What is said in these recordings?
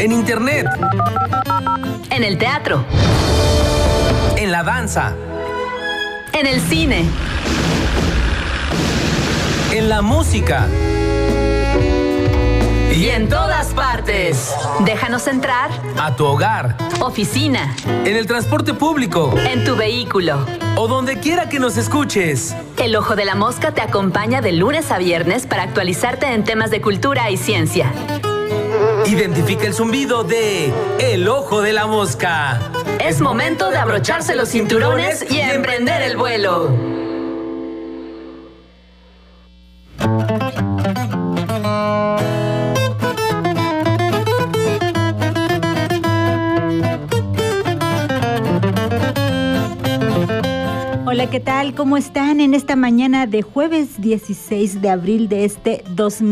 En internet. En el teatro. En la danza. En el cine. En la música. Y en todas partes. Déjanos entrar. A tu hogar. Oficina. En el transporte público. En tu vehículo. O donde quiera que nos escuches. El Ojo de la Mosca te acompaña de lunes a viernes para actualizarte en temas de cultura y ciencia. Identifica el zumbido de El Ojo de la Mosca. Es momento de abrocharse los cinturones y emprender el vuelo. Hola, ¿qué tal? ¿Cómo están en esta mañana de jueves 16 de abril de este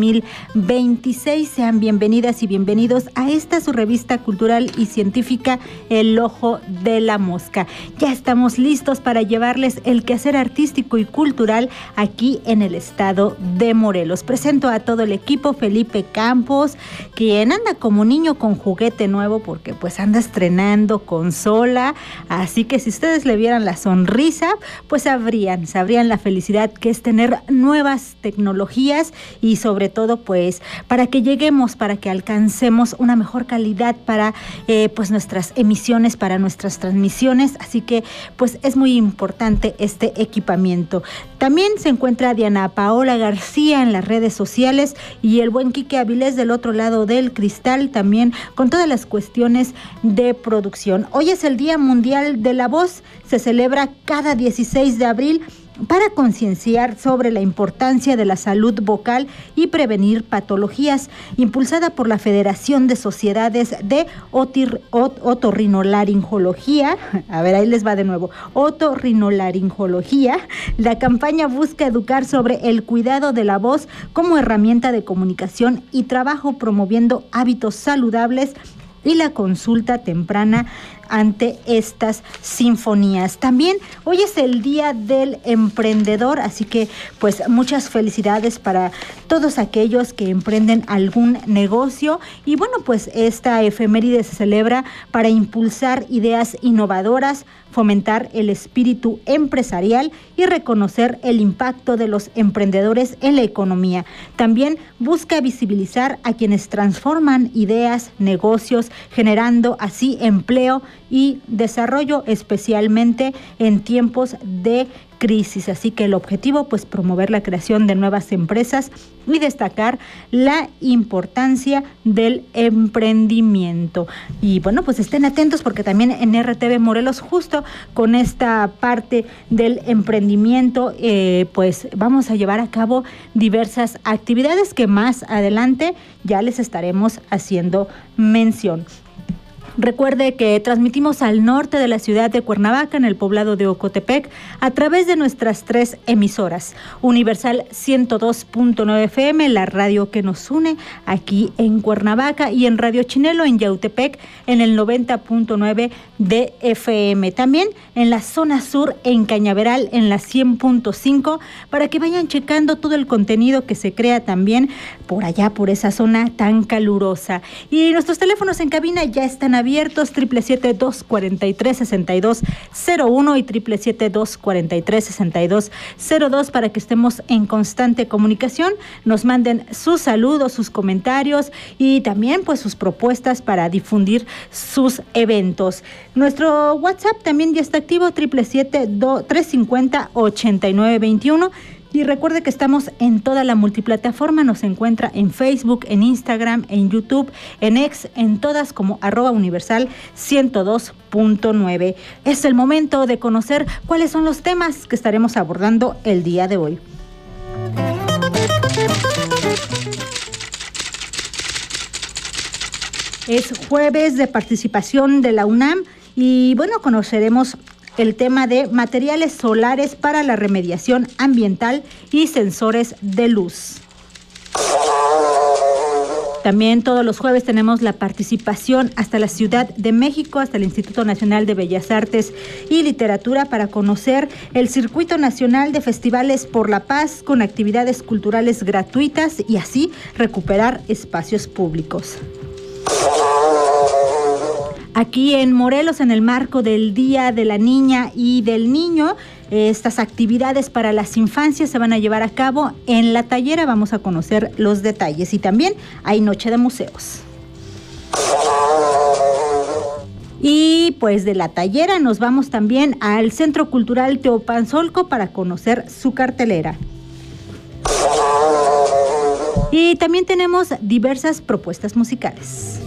2026? Sean bienvenidas y bienvenidos a esta su revista cultural y científica, El Ojo de la Mosca. Ya estamos listos para llevarles el quehacer artístico y cultural aquí en el estado de Morelos. Presento a todo el equipo: Felipe Campos, quien anda como niño con juguete nuevo porque pues anda estrenando consola, así que si ustedes le vieran la sonrisa, pues sabrían la felicidad que es tener nuevas tecnologías y sobre todo pues para que lleguemos, para que alcancemos una mejor calidad para pues nuestras emisiones, para nuestras transmisiones, así que pues es muy importante este equipamiento. También se encuentra Diana Paola García en las redes sociales y el buen Quique Avilés del otro lado del cristal, también con todas las cuestiones de producción. Hoy es el Día Mundial de la Voz, se celebra cada 16 de abril para concienciar sobre la importancia de la salud vocal y prevenir patologías, impulsada por la Federación de Sociedades de Otorrinolaringología. A ver, ahí les va de nuevo. Otorrinolaringología. La campaña busca educar sobre el cuidado de la voz como herramienta de comunicación y trabajo, promoviendo hábitos saludables y la consulta temprana ante estas sinfonías. También hoy es el Día del Emprendedor, así que pues muchas felicidades para todos aquellos que emprenden algún negocio. Y bueno, pues esta efeméride se celebra para impulsar ideas innovadoras, fomentar el espíritu empresarial y reconocer el impacto de los emprendedores en la economía. También busca visibilizar a quienes transforman ideas, negocios, generando así empleo y desarrollo, especialmente en tiempos de crisis. Así que el objetivo, pues, promover la creación de nuevas empresas y destacar la importancia del emprendimiento. Y bueno, pues estén atentos porque también en RTV Morelos, justo con esta parte del emprendimiento, pues vamos a llevar a cabo diversas actividades que más adelante ya les estaremos haciendo mención. Recuerde que transmitimos al norte de la ciudad de Cuernavaca, en el poblado de Ocotepec, a través de nuestras 3 emisoras. Universal 102.9 FM, la radio que nos une aquí en Cuernavaca, y en Radio Chinelo en Yautepec en el 90.9 de FM. También en la zona sur, en Cañaveral, en la 100.5, para que vayan checando todo el contenido que se crea también por allá, por esa zona tan calurosa. Y nuestros teléfonos en cabina ya están abiertos, 777-243-6201 y 777-243-6202, para que estemos en constante comunicación, nos manden sus saludos, sus comentarios y también pues sus propuestas para difundir sus eventos. Nuestro WhatsApp también ya está activo, 777-350-8921. Y recuerde que estamos en toda la multiplataforma, nos encuentra en Facebook, en Instagram, en YouTube, en X, en todas como @universal 102.9. Es el momento de conocer cuáles son los temas que estaremos abordando el día de hoy. Es jueves de participación de la UNAM y bueno, conoceremos el tema de materiales solares para la remediación ambiental y sensores de luz. También todos los jueves tenemos la participación hasta la Ciudad de México, hasta el Instituto Nacional de Bellas Artes y Literatura, para conocer el Circuito Nacional de Festivales por la Paz con actividades culturales gratuitas y así recuperar espacios públicos. aquí en Morelos, en el marco del Día de la Niña y del Niño. Estas actividades para las infancias se van a llevar a cabo en La Tallera. Vamos a conocer los detalles y también hay noche de museos. Y pues de La Tallera nos vamos también al Centro Cultural Teopanzolco para conocer su cartelera. Y también tenemos diversas propuestas musicales.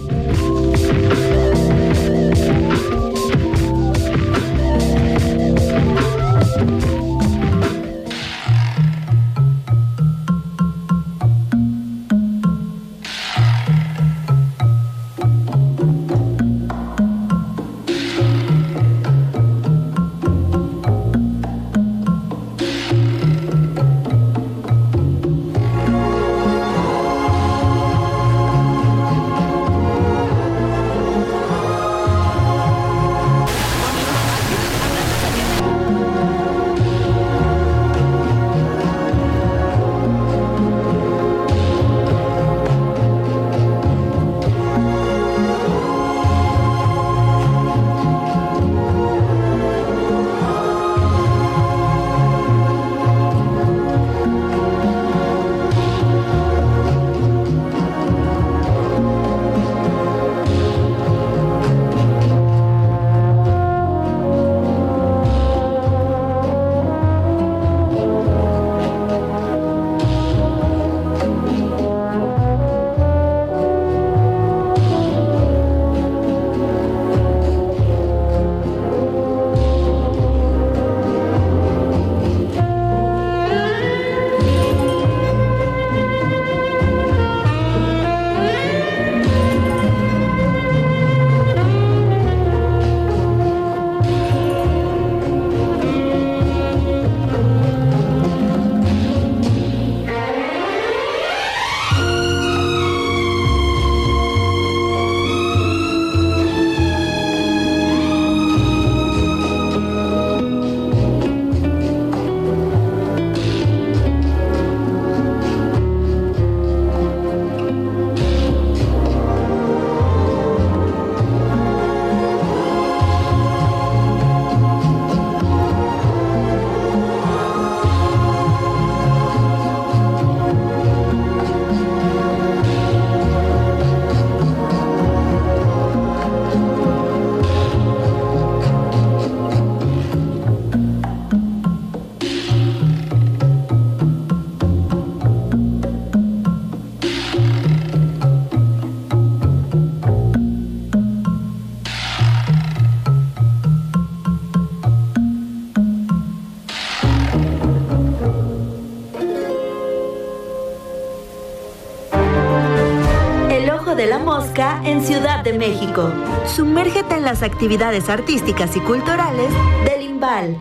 De la Mosca en Ciudad de México. Sumérgete en las actividades artísticas y culturales del IMBAL.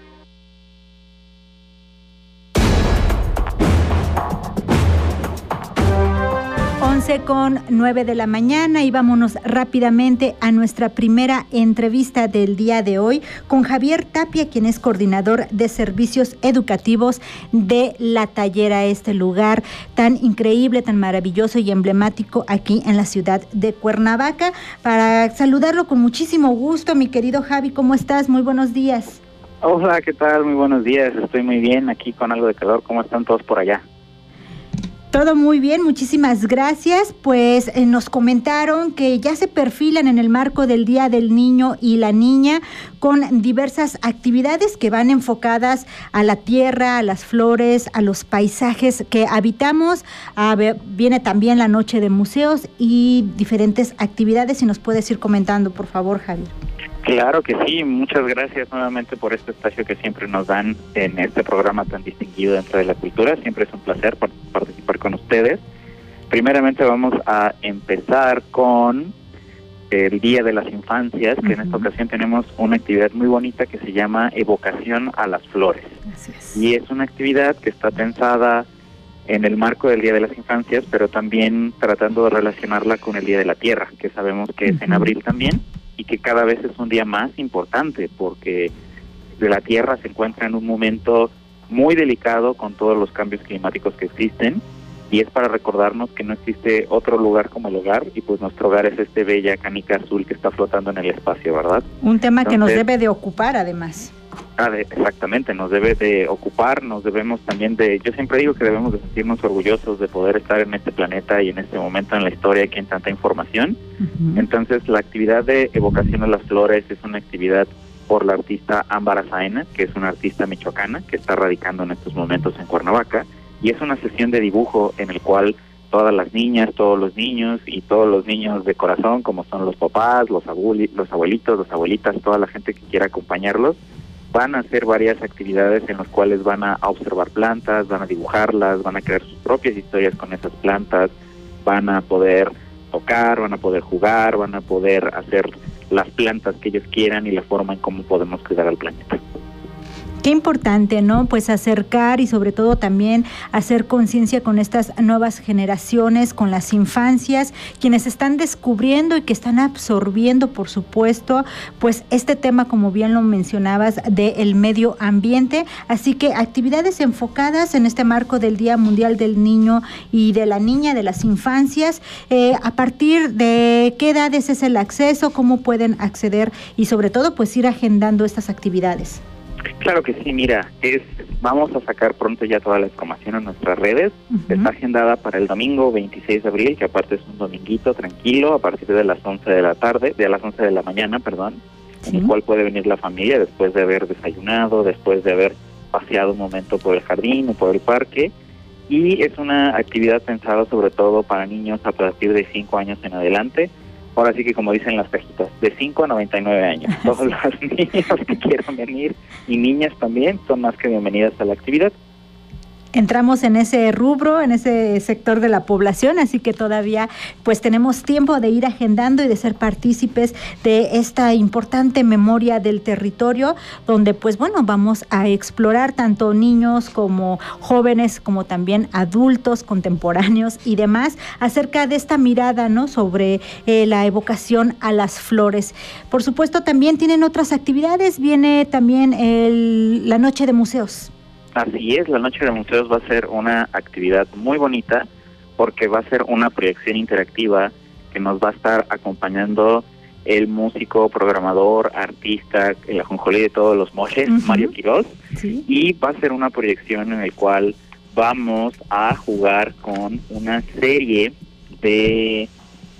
11:09 de la mañana y vámonos rápidamente a nuestra primera entrevista del día de hoy con Javier Tapia, quien es coordinador de servicios educativos de La Tallera, este lugar tan increíble, tan maravilloso y emblemático aquí en la ciudad de Cuernavaca. Para saludarlo con muchísimo gusto, mi querido Javi, ¿cómo estás? Muy buenos días. Hola, ¿qué tal? Muy buenos días, estoy muy bien aquí con algo de calor. ¿Cómo están todos por allá? Todo muy bien, muchísimas gracias. Pues nos comentaron que ya se perfilan en el marco del Día del Niño y la Niña con diversas actividades que van enfocadas a la tierra, a las flores, a los paisajes que habitamos. Viene también la noche de museos y diferentes actividades. Si nos puedes ir comentando, por favor, Javier. Claro que sí, muchas gracias nuevamente por este espacio que siempre nos dan en este programa tan distinguido dentro de la cultura. Siempre es un placer participar con ustedes. Primeramente vamos a empezar con el Día de las Infancias, que en esta ocasión tenemos una actividad muy bonita que se llama Evocación a las Flores. Así es. Y es una actividad que está pensada en el marco del Día de las Infancias, pero también tratando de relacionarla con el Día de la Tierra, que sabemos que es en abril también, y que cada vez es un día más importante porque la Tierra se encuentra en un momento muy delicado con todos los cambios climáticos que existen y es para recordarnos que no existe otro lugar como el hogar, y pues nuestro hogar es este bella canica azul que está flotando en el espacio, ¿verdad? Un tema que nos debe de ocupar, además. Exactamente, nos debe de ocupar, nos debemos también yo siempre digo que debemos de sentirnos orgullosos de poder estar en este planeta y en este momento en la historia que hay tanta información. Entonces, la actividad de evocación de las flores es una actividad por la artista Ámbar Azaena, que es una artista michoacana que está radicando en estos momentos en Cuernavaca, y es una sesión de dibujo en el cual todas las niñas, todos los niños y todos los niños de corazón, como son los papás, los abuelitos, las abuelitas, toda la gente que quiera acompañarlos, van a hacer varias actividades en las cuales van a observar plantas, van a dibujarlas, van a crear sus propias historias con esas plantas, van a poder tocar, van a poder jugar, van a poder hacer las plantas que ellos quieran y la forma en cómo podemos cuidar al planeta. Qué importante, ¿no? Pues acercar y sobre todo también hacer conciencia con estas nuevas generaciones, con las infancias, quienes están descubriendo y que están absorbiendo, por supuesto, pues este tema, como bien lo mencionabas, del medio ambiente. Así que actividades enfocadas en este marco del Día Mundial del Niño y de la Niña, de las infancias. ¿A partir de qué edades es el acceso? ¿Cómo pueden acceder? Y sobre todo, pues ir agendando estas actividades. Claro que sí, mira, vamos a sacar pronto ya toda la información en nuestras redes. Está agendada para el domingo 26 de abril, que aparte es un dominguito tranquilo, a partir de las 11 de la mañana, en el cual puede venir la familia después de haber desayunado, después de haber paseado un momento por el jardín o por el parque, y es una actividad pensada sobre todo para niños a partir de 5 años en adelante. Ahora sí que, como dicen las cajitas, de 5 a 99 años. Todos los niños que quieran venir y niñas también son más que bienvenidas a la actividad. Entramos en ese rubro, en ese sector de la población, así que todavía pues tenemos tiempo de ir agendando y de ser partícipes de esta importante memoria del territorio, donde pues bueno, vamos a explorar tanto niños como jóvenes, como también adultos, contemporáneos y demás, acerca de esta mirada, ¿no?, sobre la evocación a las flores. Por supuesto, también tienen otras actividades, viene también la noche de museos. Así es, la Noche de Museos va a ser una actividad muy bonita porque va a ser una proyección interactiva que nos va a estar acompañando el músico, programador, artista, el ajonjolí de todos los moles, Mario Quiroz, y va a ser una proyección en la cual vamos a jugar con una serie de,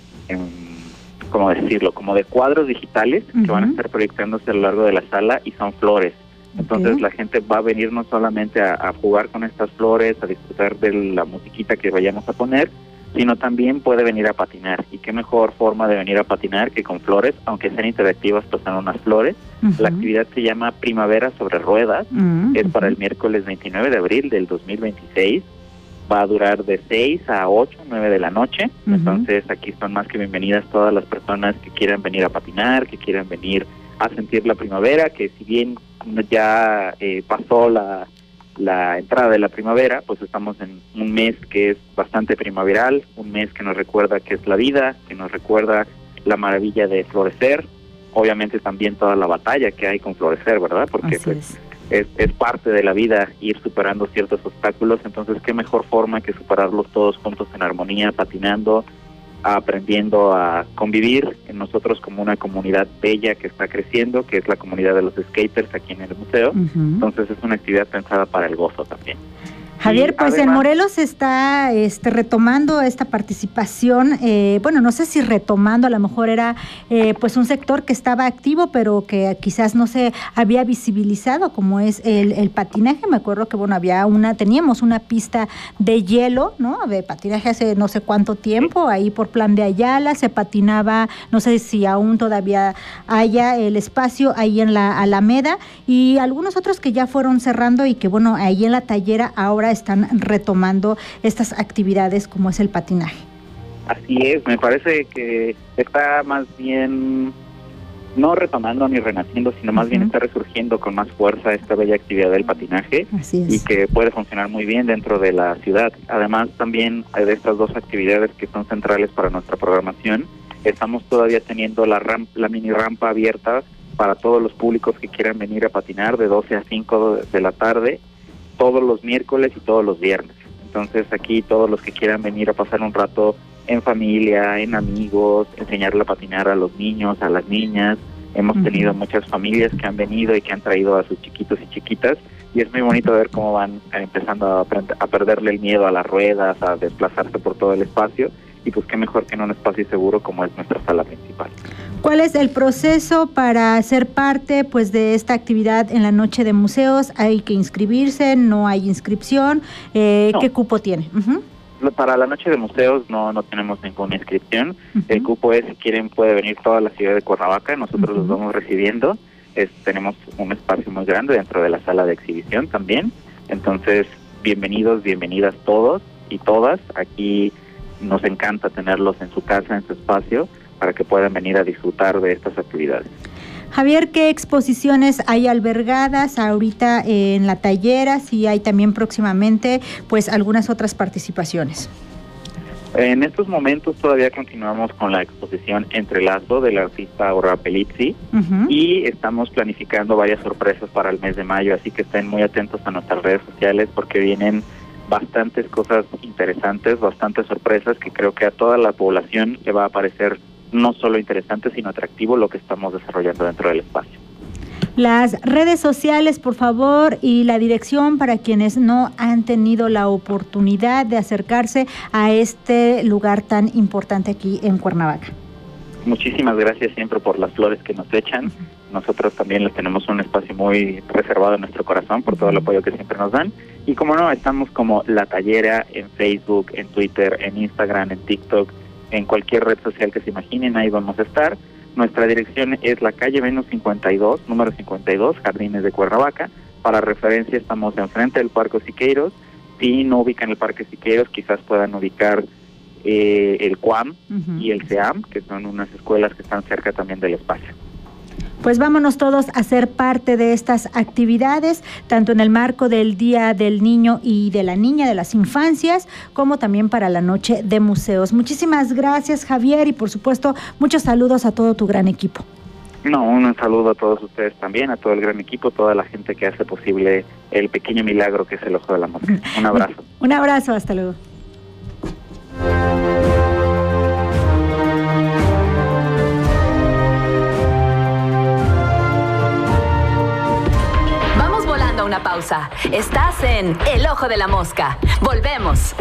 ¿cómo decirlo?, como de cuadros digitales que van a estar proyectándose a lo largo de la sala y son flores. Entonces la gente va a venir no solamente a jugar con estas flores, a disfrutar de la musiquita que vayamos a poner, sino también puede venir a patinar. Y qué mejor forma de venir a patinar que con flores, aunque sean interactivas, pues son unas flores. La actividad se llama Primavera sobre Ruedas, es para el miércoles 29 de abril del 2026. Va a durar de 6 a 8, 9 de la noche. Entonces aquí son más que bienvenidas todas las personas que quieran venir a patinar, que quieran venir a sentir la primavera, que si bien ya pasó la entrada de la primavera, pues estamos en un mes que es bastante primaveral, un mes que nos recuerda que es la vida, que nos recuerda la maravilla de florecer, obviamente también toda la batalla que hay con florecer, ¿verdad? Porque pues es parte de la vida ir superando ciertos obstáculos, entonces qué mejor forma que superarlos todos juntos en armonía, patinando, aprendiendo a convivir en nosotros como una comunidad bella que está creciendo, que es la comunidad de los skaters aquí en el museo. Entonces es una actividad pensada para el gozo también. Javier, pues además, en Morelos está retomando esta participación, bueno, no sé si retomando, a lo mejor era pues un sector que estaba activo, pero que quizás no se había visibilizado, como es el patinaje. Me acuerdo que, bueno, teníamos una pista de hielo, ¿no?, de patinaje hace no sé cuánto tiempo, ahí por Plan de Ayala, se patinaba, no sé si aún todavía haya el espacio ahí en la Alameda, y algunos otros que ya fueron cerrando y que, bueno, ahí en la Tallera ahora están retomando estas actividades como es el patinaje. Así es, me parece que está más bien no retomando ni renaciendo, sino más bien está resurgiendo con más fuerza esta bella actividad del patinaje. Así es. Y que puede funcionar muy bien dentro de la ciudad. Además, también de estas dos actividades que son centrales para nuestra programación, estamos todavía teniendo la mini rampa abierta para todos los públicos que quieran venir a patinar de 12 a 5 de la tarde, todos los miércoles y todos los viernes. Entonces aquí todos los que quieran venir a pasar un rato en familia, en amigos, enseñarle a patinar a los niños, a las niñas. Hemos tenido muchas familias que han venido y que han traído a sus chiquitos y chiquitas, y es muy bonito ver cómo van empezando a perderle el miedo a las ruedas, a desplazarse por todo el espacio, y pues qué mejor que en un espacio seguro como es nuestra sala principal. ¿Cuál es el proceso para ser parte pues de esta actividad en la Noche de Museos? ¿Hay que inscribirse? ¿No hay inscripción? No. ¿Qué cupo tiene? Para la Noche de Museos no tenemos ninguna inscripción. El cupo es, si quieren, puede venir toda la ciudad de Cuernavaca. Nosotros los vamos recibiendo. Tenemos un espacio muy grande dentro de la sala de exhibición también. Entonces, bienvenidos, bienvenidas todos y todas. Aquí nos encanta tenerlos en su casa, en su espacio, para que puedan venir a disfrutar de estas actividades. Javier, ¿qué exposiciones hay albergadas ahorita en la Tallera? Si hay también próximamente pues algunas otras participaciones. En estos momentos todavía continuamos con la exposición Entrelazo del artista Aurora Pelizzi y estamos planificando varias sorpresas para el mes de mayo, así que estén muy atentos a nuestras redes sociales porque vienen bastantes cosas interesantes, bastantes sorpresas que creo que a toda la población le va a parecer no solo interesante, sino atractivo lo que estamos desarrollando dentro del espacio. Las redes sociales, por favor, y la dirección para quienes no han tenido la oportunidad de acercarse a este lugar tan importante aquí en Cuernavaca. Muchísimas gracias siempre por las flores que nos echan. Nosotros también les tenemos un espacio muy reservado en nuestro corazón por todo el apoyo que siempre nos dan. Y como no, estamos como La Tallera en Facebook, en Twitter, en Instagram, en TikTok, en cualquier red social que se imaginen, ahí vamos a estar. Nuestra dirección es la calle Venus 52, número 52, Jardines de Cuernavaca. Para referencia, estamos enfrente del Parque Siqueiros. Si no ubican el Parque Siqueiros, quizás puedan ubicar el CUAM y el CEAM, que son unas escuelas que están cerca también del espacio. Pues vámonos todos a ser parte de estas actividades, tanto en el marco del Día del Niño y de la Niña, de las infancias, como también para la Noche de Museos. Muchísimas gracias, Javier, y por supuesto, muchos saludos a todo tu gran equipo. No, un saludo a todos ustedes también, a todo el gran equipo, toda la gente que hace posible el pequeño milagro que es el Ojo de la Mosca. Un abrazo. Un abrazo, hasta luego. Una pausa. Estás en El Ojo de la Mosca. Volvemos.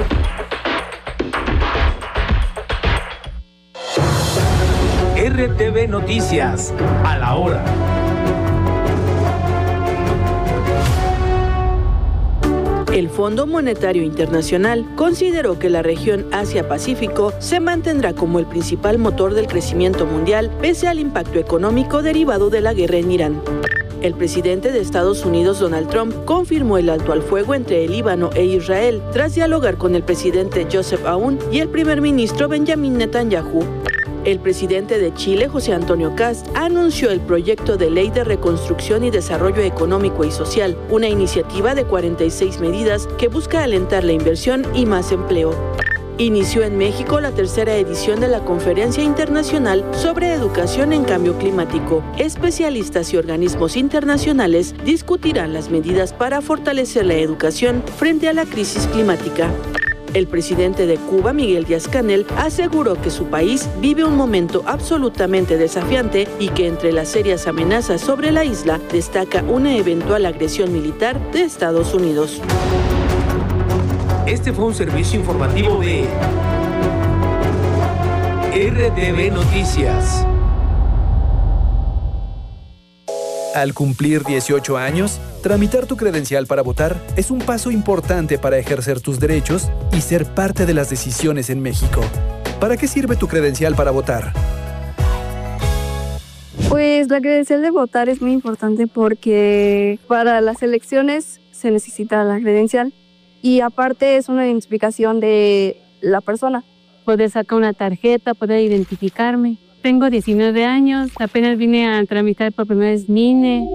RTV Noticias, a la hora. El Fondo Monetario Internacional consideró que la región Asia-Pacífico se mantendrá como el principal motor del crecimiento mundial pese al impacto económico derivado de la guerra en Irán. El presidente de Estados Unidos, Donald Trump, confirmó el alto al fuego entre el Líbano e Israel tras dialogar con el presidente Joseph Aoun y el primer ministro Benjamin Netanyahu. El presidente de Chile, José Antonio Kast, anunció el proyecto de Ley de Reconstrucción y Desarrollo Económico y Social, una iniciativa de 46 medidas que busca alentar la inversión y más empleo. Inició en México la tercera edición de la Conferencia Internacional sobre Educación en Cambio Climático. Especialistas y organismos internacionales discutirán las medidas para fortalecer la educación frente a la crisis climática. El presidente de Cuba, Miguel Díaz-Canel, aseguró que su país vive un momento absolutamente desafiante y que entre las serias amenazas sobre la isla destaca una eventual agresión militar de Estados Unidos. Este fue un servicio informativo de RTV Noticias. Al cumplir 18 años, tramitar tu credencial para votar es un paso importante para ejercer tus derechos y ser parte de las decisiones en México. ¿Para qué sirve tu credencial para votar? Pues la credencial de votar es muy importante porque para las elecciones se necesita la credencial. Y aparte es una identificación de la persona. Poder sacar una tarjeta, poder identificarme. Tengo 19 años, apenas vine a tramitar por primera vez mi INE.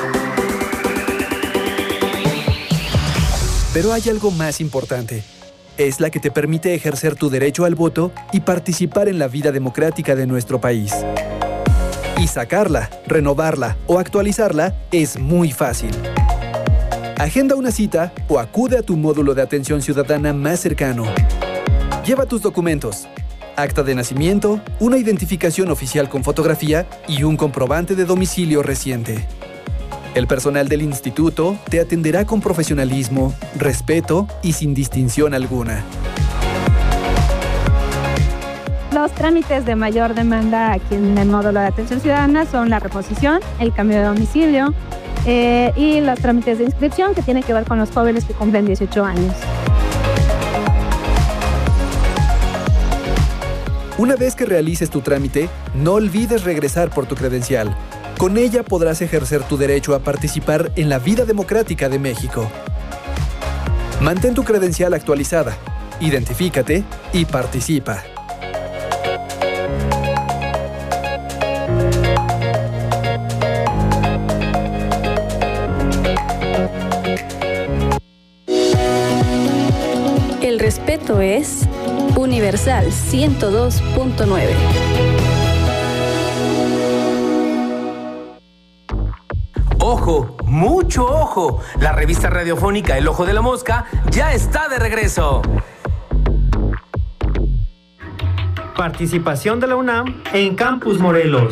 Pero hay algo más importante. es la que te permite ejercer tu derecho al voto y participar en la vida democrática de nuestro país. Y sacarla, renovarla o actualizarla es muy fácil. Agenda una cita o acude a tu módulo de atención ciudadana más cercano. Lleva tus documentos, acta de nacimiento, una identificación oficial con fotografía y un comprobante de domicilio reciente. El personal del instituto te atenderá con profesionalismo, respeto y sin distinción alguna. Los trámites de mayor demanda aquí en el módulo de atención ciudadana son la reposición, el cambio de domicilio y los trámites de inscripción que tienen que ver con los jóvenes que cumplen 18 años. Una vez que realices tu trámite, no olvides regresar por tu credencial. Con ella podrás ejercer tu derecho a participar en la vida democrática de México. Mantén tu credencial actualizada, identifícate y participa. El respeto es Universal 102.9. ¡Ojo! ¡Mucho ojo! La revista radiofónica El Ojo de la Mosca ya está de regreso. Participación de la UNAM en Campus Morelos.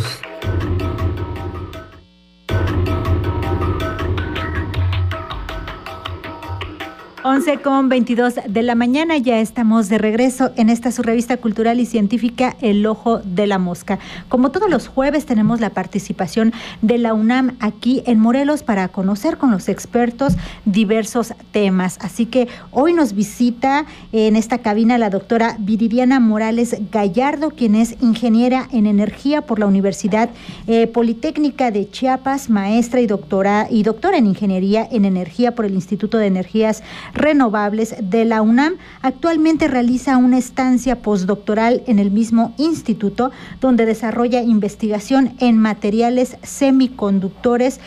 11:22 de la mañana, ya estamos de regreso en esta su revista cultural y científica El Ojo de la Mosca. Como todos los jueves tenemos la participación de la UNAM aquí en Morelos para conocer con los expertos diversos temas. Así que hoy nos visita en esta cabina la doctora Viridiana Morales Gallardo, quien es ingeniera en energía por la Universidad Politécnica de Chiapas, maestra y doctora en ingeniería en energía por el Instituto de Energías Renovables de la UNAM. Actualmente realiza una estancia postdoctoral en el mismo instituto, donde desarrolla investigación en materiales semiconductores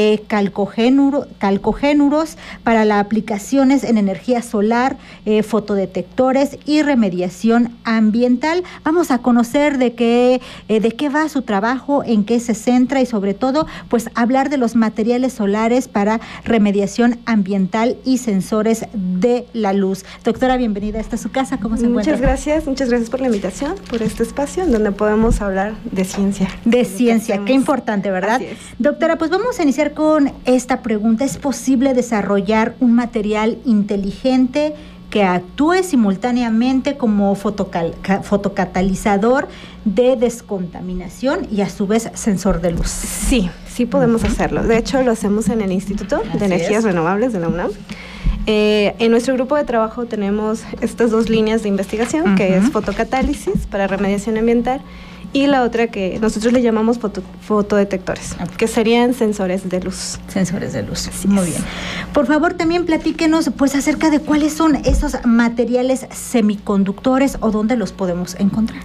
calcogénuros para las aplicaciones en energía solar, fotodetectores y remediación ambiental. Vamos a conocer de qué va su trabajo, en qué se centra y sobre todo pues hablar de los materiales solares para remediación ambiental y sensores de la luz. Doctora, bienvenida. Esta es su casa. ¿Cómo se encuentra? Muchas gracias por la invitación, por este espacio en donde podemos hablar de ciencia. De ciencia, qué importante, ¿verdad? Así es. Doctora, pues vamos a iniciar con esta pregunta. ¿Es posible desarrollar un material inteligente que actúe simultáneamente como fotocatalizador de descontaminación y a su vez sensor de luz? Sí podemos hacerlo. De hecho, lo hacemos en el Instituto de Energías Renovables de la UNAM. En nuestro grupo de trabajo tenemos estas dos líneas de investigación, que es fotocatálisis para remediación ambiental y la otra que nosotros le llamamos fotodetectores, que serían sensores de luz. Sensores de luz. Muy bien. Por favor, también platíquenos pues acerca de cuáles son esos materiales semiconductores o dónde los podemos encontrar.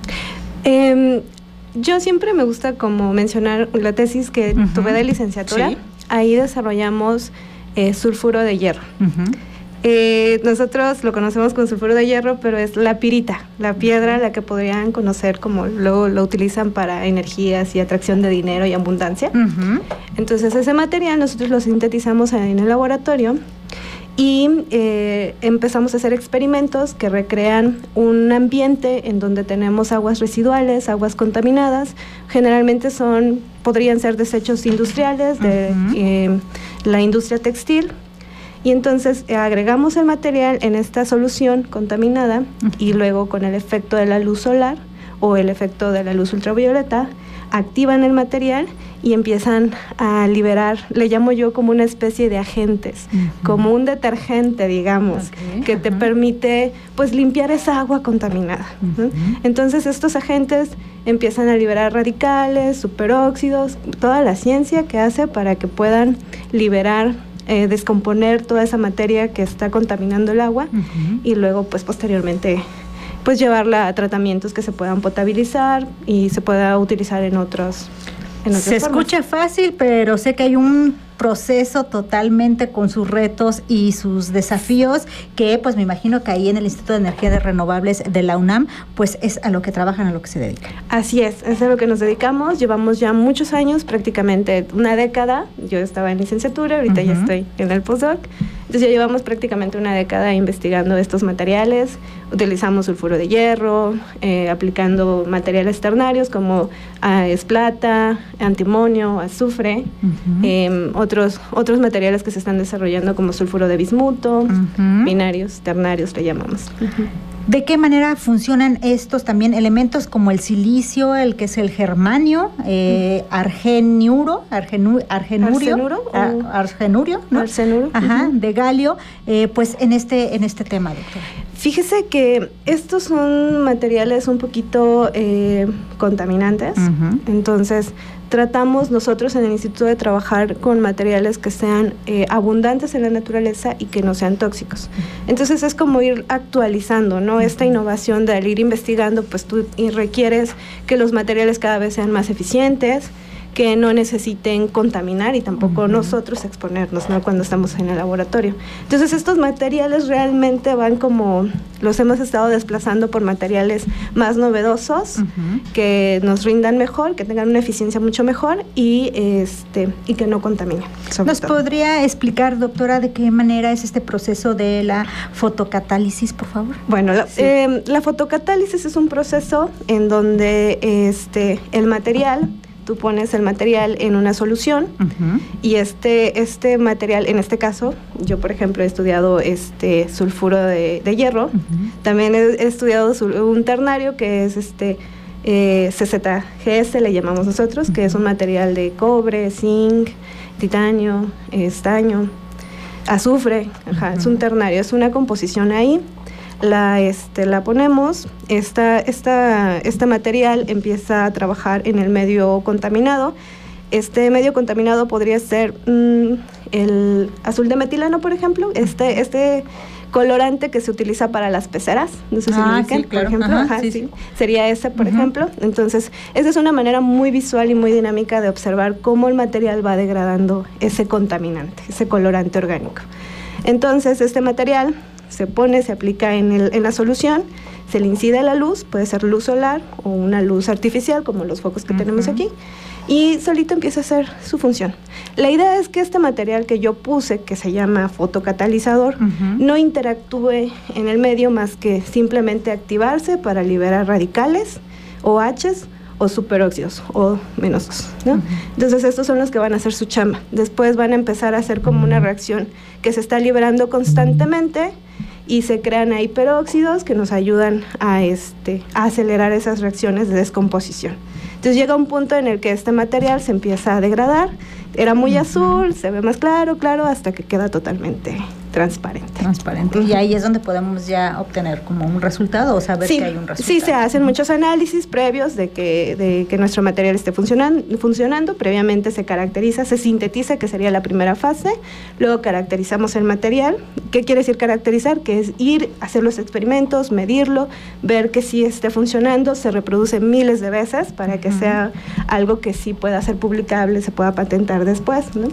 Yo siempre me gusta como mencionar la tesis que tuve de licenciatura. Sí. Ahí desarrollamos sulfuro de hierro. Nosotros lo conocemos con sulfuro de hierro, pero es la pirita, la piedra, la que podrían conocer como lo utilizan para energías y atracción de dinero y abundancia. Entonces ese material nosotros lo sintetizamos en el laboratorio y empezamos a hacer experimentos que recrean un ambiente en donde tenemos aguas residuales, aguas contaminadas. Generalmente podrían ser desechos industriales de la industria textil. Y entonces agregamos el material en esta solución contaminada y luego con el efecto de la luz solar o el efecto de la luz ultravioleta activan el material y empiezan a liberar, le llamo yo como una especie de agentes, como un detergente, digamos, que te permite pues limpiar esa agua contaminada. Entonces estos agentes empiezan a liberar radicales, superóxidos, toda la ciencia que hace para que puedan liberar, descomponer toda esa materia que está contaminando el agua y luego pues posteriormente pues llevarla a tratamientos que se puedan potabilizar y se pueda utilizar en otras Se escucha fácil, pero sé que hay un proceso totalmente con sus retos y sus desafíos, que pues me imagino que ahí en el Instituto de Energías Renovables de la UNAM, pues es a lo que trabajan, a lo que se dedican. Así es a lo que nos dedicamos. Llevamos ya muchos años, prácticamente una década. Yo estaba en licenciatura, ahorita ya estoy en el postdoc. Entonces ya llevamos prácticamente una década investigando estos materiales. Utilizamos sulfuro de hierro, aplicando materiales ternarios como esplata, antimonio, azufre, otros materiales que se están desarrollando como sulfuro de bismuto, binarios, ternarios le llamamos. ¿De qué manera funcionan estos también elementos como el silicio, el que es el germanio, argenurio, ¿no? De galio, pues en este tema, doctora? Fíjese que estos son materiales un poquito contaminantes, entonces tratamos nosotros en el instituto de trabajar con materiales que sean abundantes en la naturaleza y que no sean tóxicos. Entonces es como ir actualizando, ¿no? Esta innovación de al ir investigando, pues tú requieres que los materiales cada vez sean más eficientes, que no necesiten contaminar y tampoco nosotros exponernos, ¿no? Cuando estamos en el laboratorio. Entonces estos materiales realmente van como, los hemos estado desplazando por materiales más novedosos, que nos rindan mejor, que tengan una eficiencia mucho mejor y que no contaminen. ¿Nos podría explicar, doctora, de qué manera es este proceso de la fotocatálisis, por favor? Bueno, la fotocatálisis es un proceso en donde el material, tú pones el material en una solución y este material, en este caso, yo por ejemplo he estudiado sulfuro de hierro, también he estudiado un ternario que es CZGS, le llamamos nosotros, que es un material de cobre, zinc, titanio, estaño, azufre, es un ternario, es una composición ahí. La ponemos, este material empieza a trabajar en el medio contaminado. Este medio contaminado podría ser el azul de metileno, por ejemplo, este colorante que se utiliza para las peceras, no sé si lo ubican, por ejemplo, sería ese, por ejemplo. Entonces, esa es una manera muy visual y muy dinámica de observar cómo el material va degradando ese contaminante, ese colorante orgánico. Entonces, este material se pone, se aplica en la solución, se le incide la luz, puede ser luz solar o una luz artificial como los focos que tenemos aquí, y solito empieza a hacer su función. La idea es que este material que yo puse, que se llama fotocatalizador, no interactúe en el medio más que simplemente activarse para liberar radicales, OHs o superóxidos o -2, ¿no? Entonces estos son los que van a hacer su chamba. Después van a empezar a hacer como una reacción que se está liberando constantemente y se crean ahí peróxidos que nos ayudan a acelerar esas reacciones de descomposición. Entonces llega un punto en el que este material se empieza a degradar, era muy azul, se ve más claro, hasta que queda totalmente transparente. Y ahí es donde podemos ya obtener como un resultado o saber que hay un resultado. Sí, se hacen muchos análisis previos de que nuestro material esté funcionando. Previamente se caracteriza, se sintetiza, que sería la primera fase. Luego caracterizamos el material. ¿Qué quiere decir caracterizar? Que es ir a hacer los experimentos, medirlo, ver que sí esté funcionando. Se reproduce miles de veces para que sea algo que sí pueda ser publicable, se pueda patentar después, ¿no?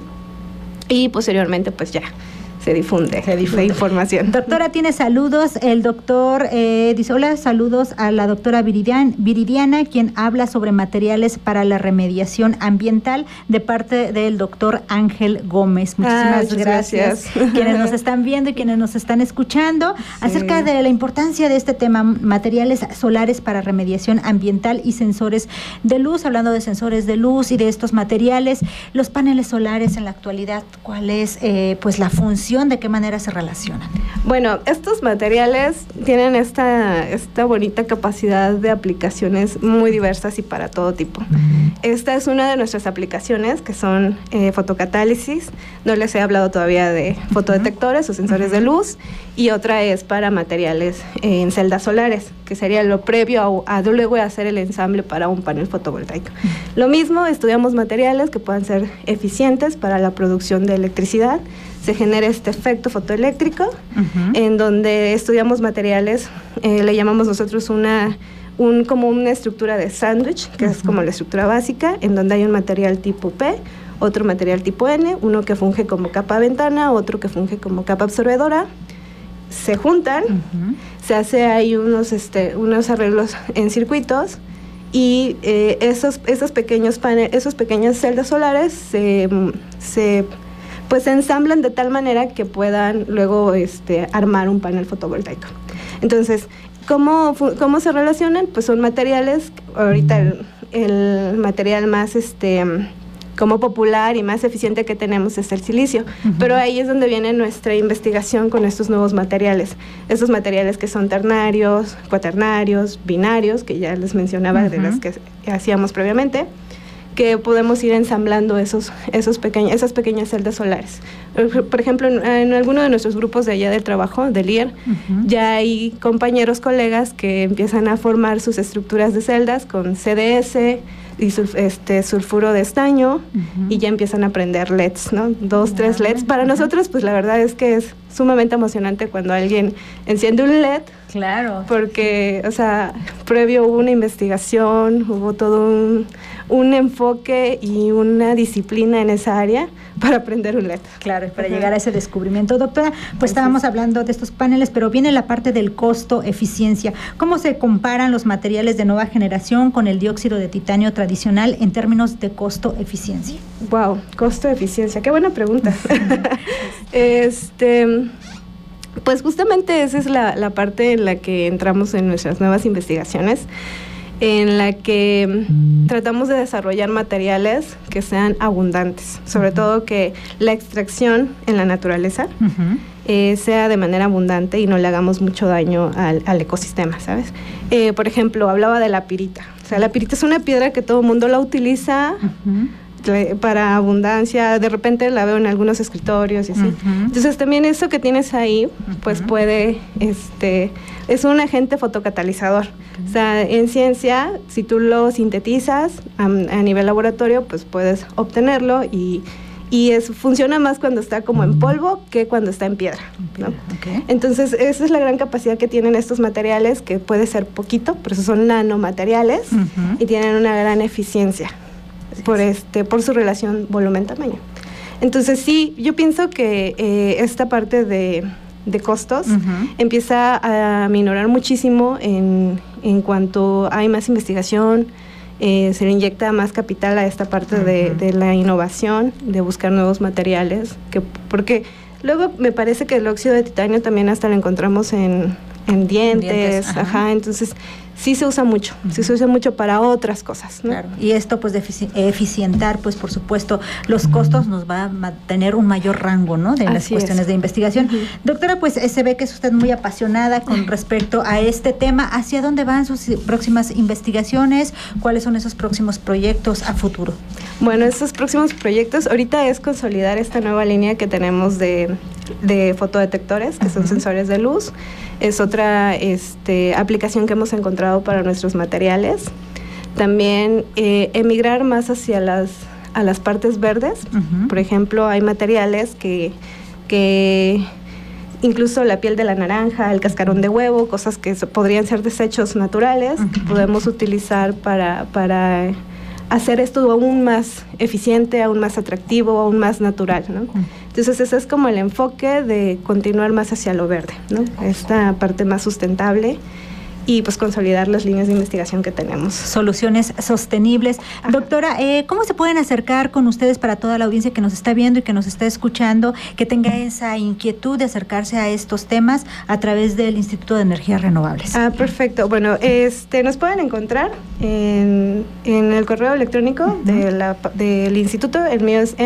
Y posteriormente pues ya se difunde la información. Doctora, tiene saludos. El doctor dice, hola, saludos a la doctora Viridiana, quien habla sobre materiales para la remediación ambiental de parte del doctor Ángel Gómez. Muchísimas gracias. Quienes nos están viendo y quienes nos están escuchando, acerca de la importancia de este tema, materiales solares para remediación ambiental y sensores de luz. Hablando de sensores de luz y de estos materiales, los paneles solares en la actualidad, ¿cuál es pues la función? ¿De qué manera se relacionan? Bueno, estos materiales tienen esta bonita capacidad de aplicaciones muy diversas y para todo tipo. Esta es una de nuestras aplicaciones, que son fotocatálisis. No les he hablado todavía de fotodetectores o sensores de luz. Y otra es para materiales en celdas solares, que sería lo previo a luego hacer el ensamble para un panel fotovoltaico. Lo mismo, estudiamos materiales que puedan ser eficientes para la producción de electricidad. Se genera este efecto fotoeléctrico, en donde estudiamos materiales, le llamamos nosotros como una estructura de sándwich, que es como la estructura básica, en donde hay un material tipo P, otro material tipo N, uno que funge como capa ventana, otro que funge como capa absorbedora. Se juntan, se hace ahí unos arreglos en circuitos y esos pequeños paneles, esas pequeñas celdas solares se ensamblan de tal manera que puedan luego armar un panel fotovoltaico. Entonces, ¿cómo se relacionan? Pues son materiales, ahorita el material más como popular y más eficiente que tenemos es el silicio, pero ahí es donde viene nuestra investigación con estos nuevos materiales, estos materiales que son ternarios, cuaternarios, binarios, que ya les mencionaba de las que hacíamos previamente, que podemos ir ensamblando esas pequeñas celdas solares. Por ejemplo, en alguno de nuestros grupos de allá del trabajo, del IER, ya hay compañeros, colegas que empiezan a formar sus estructuras de celdas con CDS y sulfuro de estaño, y ya empiezan a prender LEDs, ¿no? 2, 3 LEDs. Para nosotros, pues la verdad es que es sumamente emocionante cuando alguien enciende un LED. Claro. Porque, o sea, previo hubo una investigación, hubo todo un enfoque y una disciplina en esa área para prender un LED. Claro, para llegar a ese descubrimiento. Doctora, pues estábamos hablando de estos paneles, pero viene la parte del costo-eficiencia. ¿Cómo se comparan los materiales de nueva generación con el dióxido de titanio tradicional en términos de costo-eficiencia? Wow, costo-eficiencia, qué buena pregunta. Pues justamente esa es la parte en la que entramos en nuestras nuevas investigaciones, en la que tratamos de desarrollar materiales que sean abundantes, sobre todo que la extracción en la naturaleza sea de manera abundante y no le hagamos mucho daño al ecosistema, ¿sabes? Por ejemplo, hablaba de la pirita. O sea, la pirita es una piedra que todo el mundo la utiliza para abundancia, de repente la veo en algunos escritorios y así. Entonces también eso que tienes ahí, pues puede, es un agente fotocatalizador. O sea, en ciencia, si tú lo sintetizas a nivel laboratorio, pues puedes obtenerlo y funciona más cuando está como en polvo que cuando está en piedra, ¿no? Entonces, esa es la gran capacidad que tienen estos materiales, que puede ser poquito, por eso son nanomateriales, y tienen una gran eficiencia por su relación volumen-tamaño. Entonces, sí, yo pienso que esta parte de costos empieza a minorar muchísimo en cuanto hay más investigación, se le inyecta más capital a esta parte de la innovación, de buscar nuevos materiales, porque luego me parece que el óxido de titanio también hasta lo encontramos en dientes, entonces sí se usa mucho, para otras cosas, ¿no? Claro. Y esto pues de eficientar, pues por supuesto, los costos nos va a tener un mayor rango, ¿no? De las cuestiones de investigación. Doctora, pues se ve que es usted muy apasionada con respecto a este tema. ¿Hacia dónde van sus próximas investigaciones? ¿Cuáles son esos próximos proyectos a futuro? Bueno, estos próximos proyectos ahorita es consolidar esta nueva línea que tenemos de fotodetectores, que son sensores de luz. Es otra aplicación que hemos encontrado para nuestros materiales. También emigrar más hacia a las partes verdes. Por ejemplo, hay materiales que incluso la piel de la naranja, el cascarón de huevo, cosas que podrían ser desechos naturales, que podemos utilizar para hacer esto aún más eficiente, aún más atractivo, aún más natural, ¿no? Entonces ese es como el enfoque de continuar más hacia lo verde, ¿no? Esta parte más sustentable y pues consolidar las líneas de investigación que tenemos. Soluciones sostenibles. Doctora, ¿cómo se pueden acercar con ustedes para toda la audiencia que nos está viendo y que nos está escuchando, que tenga esa inquietud de acercarse a estos temas a través del Instituto de Energías Renovables? Perfecto. Bueno, nos pueden encontrar en el correo electrónico del instituto. El mío es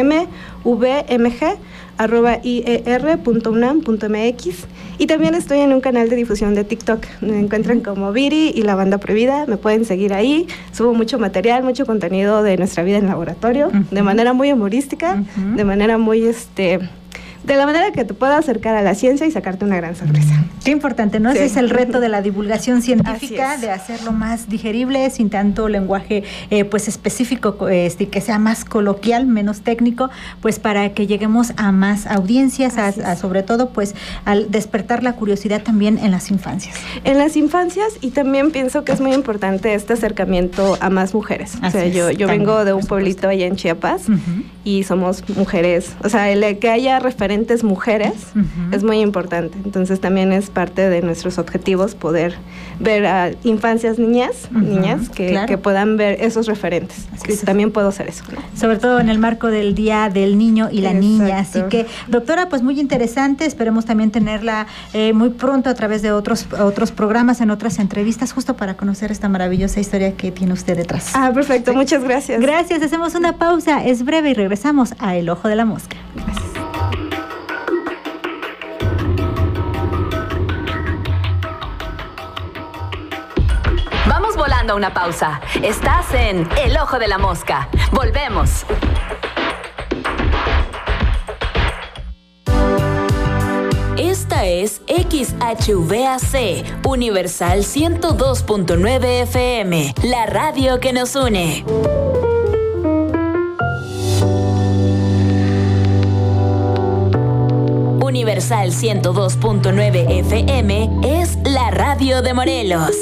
mvmg@ier.unam.mx, y también estoy en un canal de difusión de TikTok. Me encuentran como Viri y la Banda Prohibida. Me pueden seguir ahí. Subo mucho material, mucho contenido de nuestra vida en laboratorio, de manera muy humorística, de manera muy de la manera que te pueda acercar a la ciencia y sacarte una gran sorpresa. Qué importante, ¿no? Sí. Ese es el reto de la divulgación científica, de hacerlo más digerible, sin tanto lenguaje pues específico, que sea más coloquial, menos técnico, pues para que lleguemos a más audiencias, a sobre todo pues al despertar la curiosidad también en las infancias. En las infancias, y también pienso que es muy importante este acercamiento a más mujeres. O sea, yo vengo de un pueblito allá en Chiapas y somos mujeres, o sea, el que haya referentes mujeres es muy importante. Entonces también es parte de nuestros objetivos poder ver a infancias niñas que puedan ver esos referentes. Que también puedo hacer eso, ¿no? Sobre todo en el marco del Día del Niño y la Niña. Así que, doctora, pues muy interesante. Esperemos también tenerla muy pronto a través de otros programas, en otras entrevistas, justo para conocer esta maravillosa historia que tiene usted detrás. Perfecto. Muchas gracias. Gracias. Hacemos una pausa. Es breve y regresamos a El Ojo de la Mosca. Gracias. Vamos volando a una pausa. Estás en El Ojo de la Mosca. Volvemos. Esta es XHVAC, Universal 102.9 FM, la radio que nos une. Universal 102.9 FM es la radio de Morelos.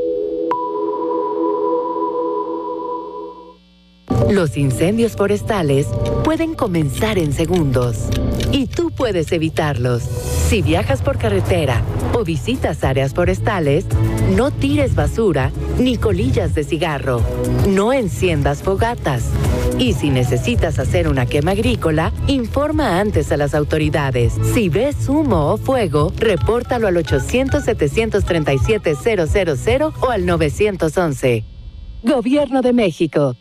Los incendios forestales pueden comenzar en segundos y tú puedes evitarlos. Si viajas por carretera o visitas áreas forestales, no tires basura ni colillas de cigarro. No enciendas fogatas. Y si necesitas hacer una quema agrícola, informa antes a las autoridades. Si ves humo o fuego, repórtalo al 800-737-000 o al 911. Gobierno de México.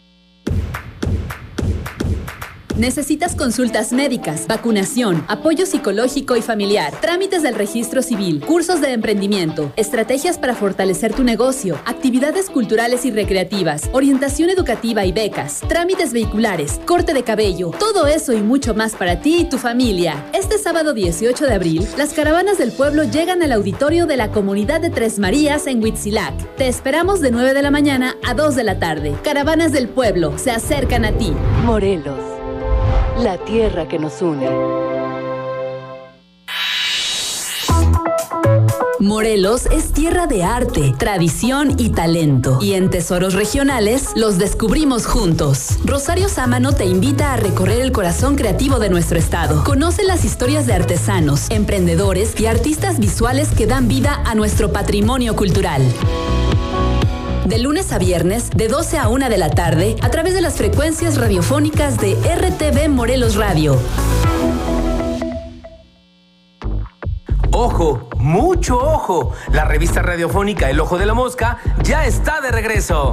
¿Necesitas consultas médicas, vacunación, apoyo psicológico y familiar, trámites del registro civil, cursos de emprendimiento, estrategias para fortalecer tu negocio, actividades culturales y recreativas, orientación educativa y becas, trámites vehiculares, corte de cabello? Todo eso y mucho más para ti y tu familia. Este sábado 18 de abril, las caravanas del pueblo llegan al auditorio de la comunidad de Tres Marías en Huitzilac. Te esperamos de 9 de la mañana a 2 de la tarde. Caravanas del pueblo se acercan a ti. Morelos. La tierra que nos une. Morelos es tierra de arte, tradición y talento. Y en Tesoros Regionales los descubrimos juntos. Rosario Sámano te invita a recorrer el corazón creativo de nuestro estado. Conoce las historias de artesanos, emprendedores y artistas visuales que dan vida a nuestro patrimonio cultural. De lunes a viernes, de 12 a 1 de la tarde, a través de las frecuencias radiofónicas de RTV Morelos Radio. ¡Ojo! ¡Mucho ojo! La revista radiofónica El Ojo de la Mosca ya está de regreso.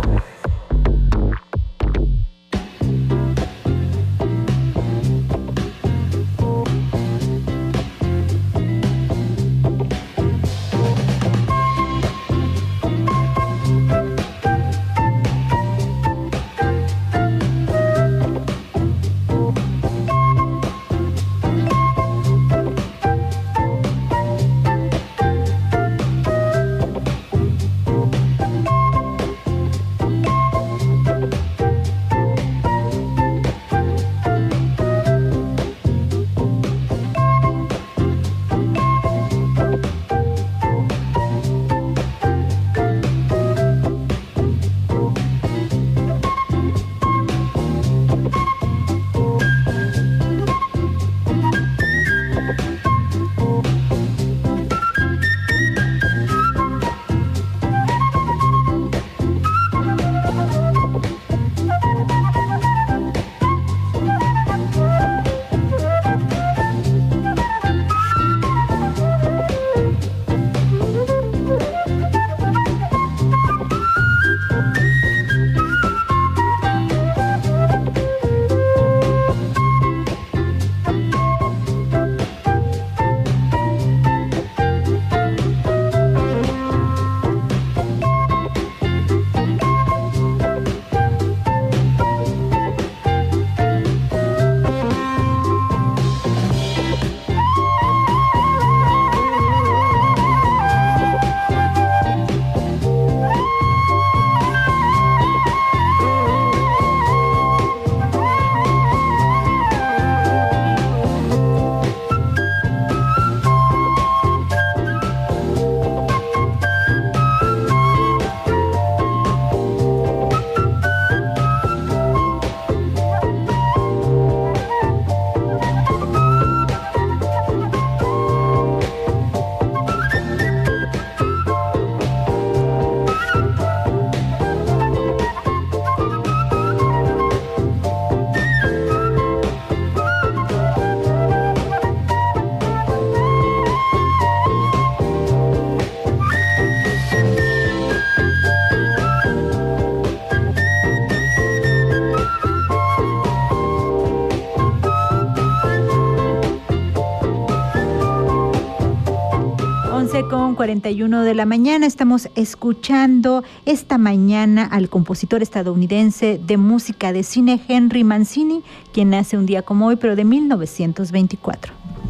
11:41 de la mañana. Estamos escuchando esta mañana al compositor estadounidense de música de cine Henry Mancini, quien nace un día como hoy, pero de 1924.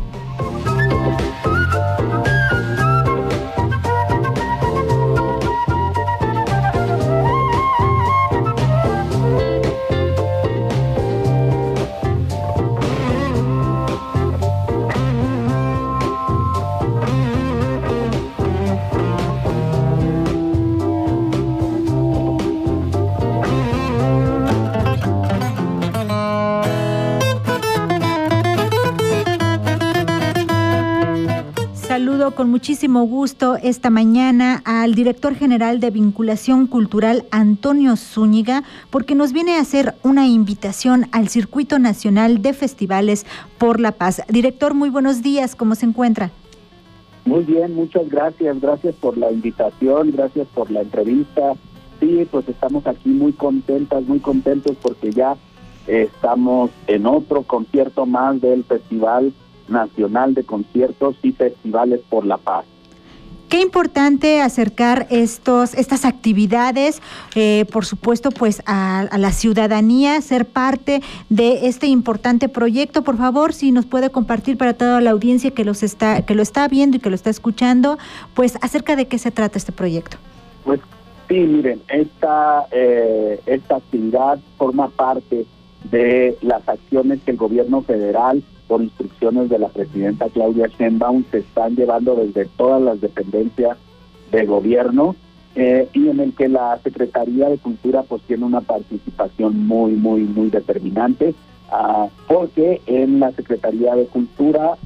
Saludo con muchísimo gusto esta mañana al director general de Vinculación Cultural, Antonio Zúñiga, porque nos viene a hacer una invitación al Circuito Nacional de Festivales por la Paz. Director, muy buenos días, ¿cómo se encuentra? Muy bien, muchas gracias. Gracias por la invitación, gracias por la entrevista. Sí, pues estamos aquí muy contentos porque ya estamos en otro concierto más del Festival Nacional de Conciertos y Festivales por la Paz. Qué importante acercar estas actividades, por supuesto, pues a la ciudadanía, ser parte de este importante proyecto. Por favor, si nos puede compartir para toda la audiencia que lo está viendo y que lo está escuchando, pues acerca de qué se trata este proyecto. Pues sí, miren, esta actividad forma parte de las acciones que el gobierno federal, por instrucciones de la presidenta Claudia Sheinbaum, se están llevando desde todas las dependencias de gobierno, y en el que la Secretaría de Cultura pues tiene una participación muy determinante, porque en la Secretaría de Cultura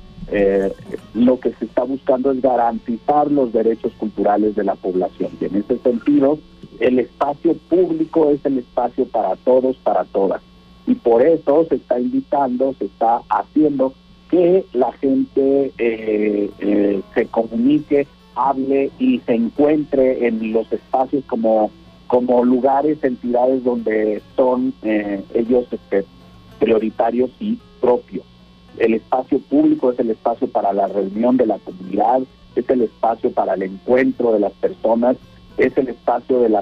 lo que se está buscando es garantizar los derechos culturales de la población, y en ese sentido el espacio público es el espacio para todos, para todas. Y por eso se está invitando, se está haciendo que la gente se comunique, hable y se encuentre en los espacios como lugares, entidades donde son ellos prioritarios y propios. El espacio público es el espacio para la reunión de la comunidad, es el espacio para el encuentro de las personas, es el espacio de la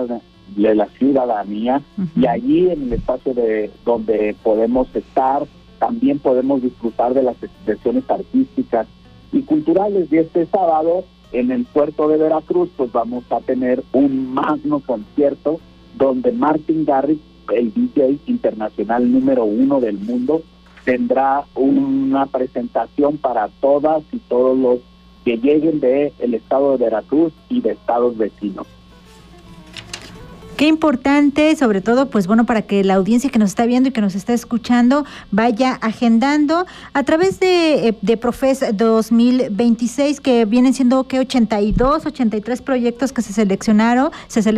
ciudadanía, y allí en el espacio donde podemos estar, también podemos disfrutar de las expresiones artísticas y culturales. Y este sábado en el puerto de Veracruz pues vamos a tener un magno concierto donde Martin Garrix, el DJ internacional número 1 del mundo, tendrá una presentación para todas y todos los que lleguen del estado de Veracruz y de estados vecinos. Qué importante, sobre todo, pues bueno, para que la audiencia que nos está viendo y que nos está escuchando vaya agendando a través de Profes 2026, que vienen siendo 83 proyectos que se seleccionaron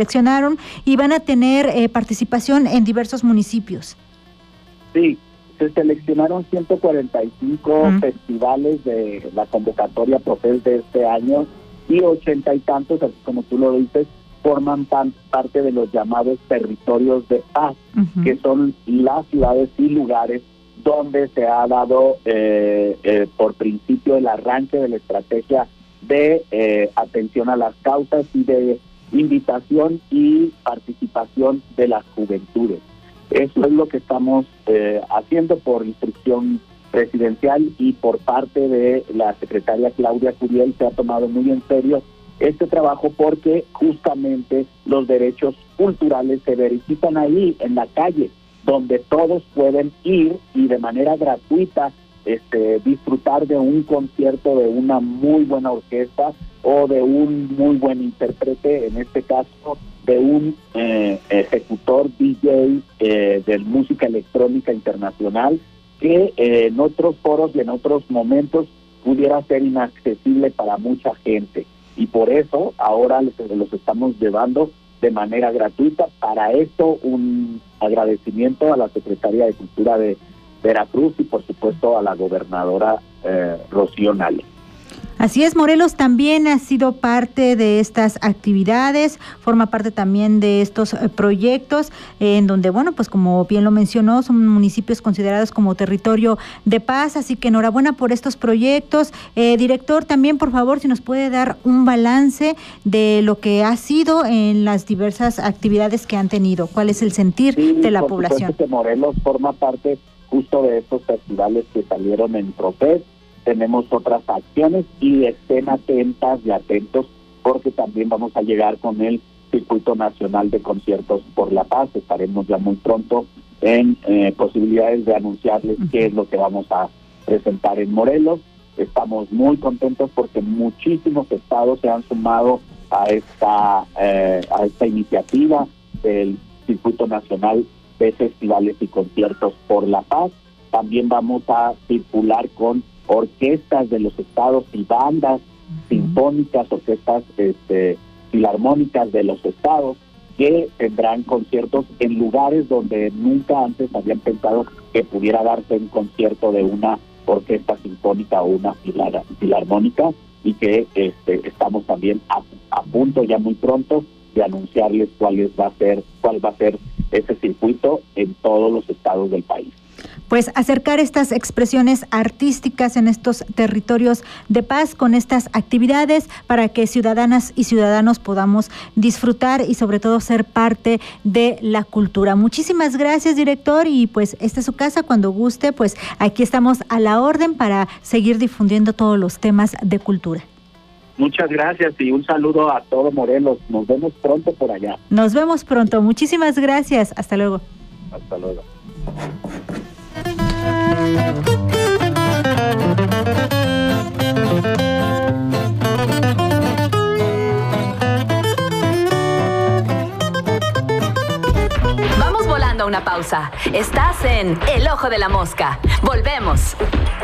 y van a tener participación en diversos municipios. Sí, se seleccionaron 145 festivales de la convocatoria Profes de este año, y 80 y tantos, así como tú lo dices, forman parte de los llamados territorios de paz, que son las ciudades y lugares donde se ha dado por principio el arranque de la estrategia de atención a las causas y de invitación y participación de las juventudes. Eso es lo que estamos haciendo por instrucción presidencial, y por parte de la secretaria Claudia Curiel se ha tomado muy en serio este trabajo, porque justamente los derechos culturales se verifican ahí en la calle, donde todos pueden ir y de manera gratuita disfrutar de un concierto de una muy buena orquesta o de un muy buen intérprete, en este caso de un ejecutor DJ de música electrónica internacional, que en otros foros y en otros momentos pudiera ser inaccesible para mucha gente. Y por eso ahora los estamos llevando de manera gratuita. Para esto, un agradecimiento a la Secretaría de Cultura de Veracruz y por supuesto a la gobernadora Rocío Nale. Así es, Morelos también ha sido parte de estas actividades, forma parte también de estos proyectos, en donde, bueno, pues como bien lo mencionó, son municipios considerados como territorio de paz, así que enhorabuena por estos proyectos. Director, también, por favor, si nos puede dar un balance de lo que ha sido en las diversas actividades que han tenido. ¿Cuál es el sentir de la población? Que Morelos forma parte justo de estos festivales que salieron en Profes. Tenemos otras acciones y estén atentas y atentos porque también vamos a llegar con el Circuito Nacional de Conciertos por la Paz. Estaremos ya muy pronto en posibilidades de anunciarles qué es lo que vamos a presentar en Morelos. Estamos muy contentos porque muchísimos estados se han sumado a esta iniciativa del Circuito Nacional de Festivales y Conciertos por la Paz. También vamos a circular con orquestas de los estados y bandas sinfónicas, orquestas filarmónicas de los estados que tendrán conciertos en lugares donde nunca antes habían pensado que pudiera darse un concierto de una orquesta sinfónica o una filarmónica, y que estamos también a punto ya muy pronto de anunciarles cuál va a ser ese circuito en todos los estados del país. Pues acercar estas expresiones artísticas en estos territorios de paz con estas actividades para que ciudadanas y ciudadanos podamos disfrutar y sobre todo ser parte de la cultura. Muchísimas gracias, director, y pues esta es su casa, cuando guste, pues aquí estamos a la orden para seguir difundiendo todos los temas de cultura. Muchas gracias y un saludo a todo Morelos. Nos vemos pronto por allá. Nos vemos pronto. Muchísimas gracias. Hasta luego. Hasta luego. Vamos volando a una pausa. Estás en El Ojo de la Mosca. Volvemos.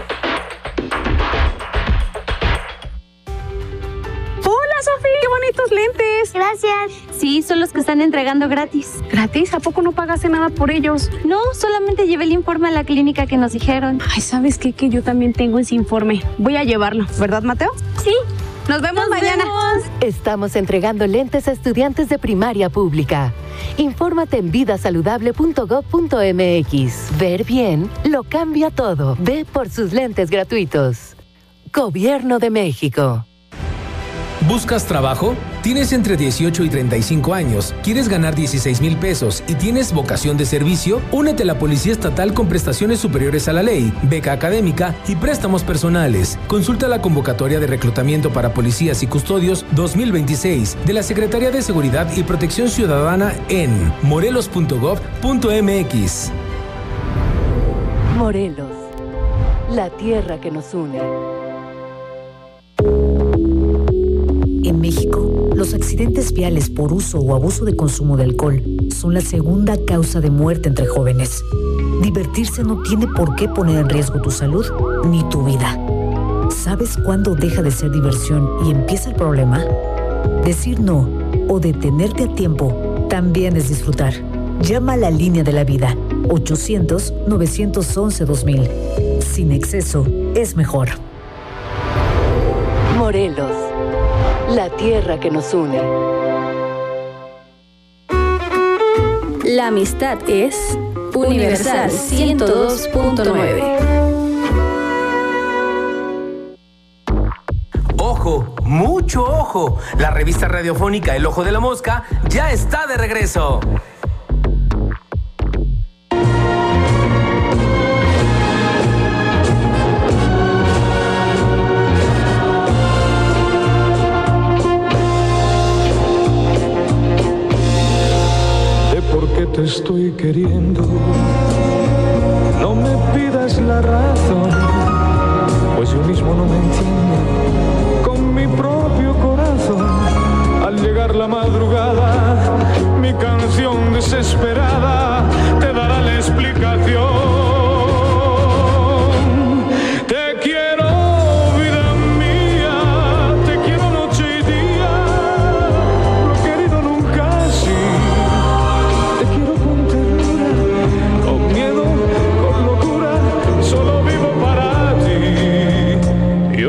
Sofi, qué bonitos lentes. Gracias. Sí, son los que están entregando gratis. ¿Gratis? ¿A poco no pagaste nada por ellos? No, solamente llevé el informe a la clínica que nos dijeron. Ay, ¿sabes qué? Que yo también tengo ese informe. Voy a llevarlo, ¿verdad, Mateo? Sí. Nos vemos mañana. Estamos entregando lentes a estudiantes de primaria pública. Infórmate en vidasaludable.gov.mx. Ver bien lo cambia todo. Ve por sus lentes gratuitos. Gobierno de México. ¿Buscas trabajo? ¿Tienes entre 18 y 35 años? ¿Quieres ganar 16,000 pesos y tienes vocación de servicio? Únete a la Policía Estatal con prestaciones superiores a la ley, beca académica y préstamos personales. Consulta la convocatoria de reclutamiento para policías y custodios 2026 de la Secretaría de Seguridad y Protección Ciudadana en morelos.gov.mx. Morelos, la tierra que nos une. En México, los accidentes viales por uso o abuso de consumo de alcohol son la segunda causa de muerte entre jóvenes. Divertirse no tiene por qué poner en riesgo tu salud ni tu vida. ¿Sabes cuándo deja de ser diversión y empieza el problema? Decir no o detenerte a tiempo también es disfrutar. Llama a la línea de la vida, 800-911-2000. Sin exceso es mejor. Morelos, la tierra que nos une. La amistad es Universal 102.9. ¡Ojo! ¡Mucho ojo! La revista radiofónica El Ojo de la Mosca ya está de regreso. Te estoy queriendo, no me pidas la razón, pues yo mismo no me entiendo con mi propio corazón. Al llegar la madrugada, mi canción desesperada te dará la explicación. Te quiero, vida mía, te quiero noche y día, lo he querido nunca así. Yo